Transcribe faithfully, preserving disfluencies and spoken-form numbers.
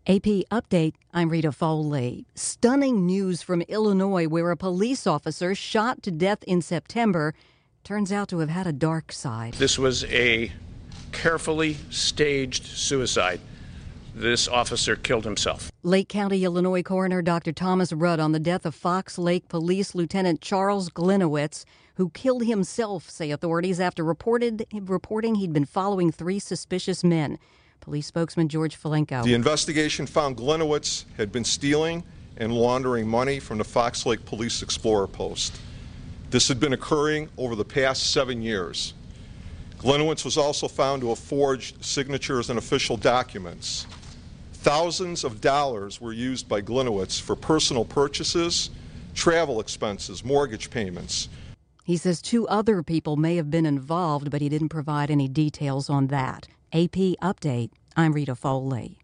A P Update, I'm Rita Foley. Stunning news from Illinois, where a police officer shot to death in September turns out to have had a dark side. This was a carefully staged suicide. This officer killed himself. Lake County, Illinois coroner Doctor Thomas Rudd on the death of Fox Lake Police Lieutenant Charles Gliniewicz, who killed himself, say authorities, after reported reporting he'd been following three suspicious men. Police spokesman George Falenko. The investigation found Gliniewicz had been stealing and laundering money from the Fox Lake Police Explorer post. This had been occurring over the past seven years. Gliniewicz was also found to have forged signatures and official documents. Thousands of dollars were used by Gliniewicz for personal purchases, travel expenses, mortgage payments. He says two other people may have been involved, but he didn't provide any details on that. A P Update, I'm Rita Foley.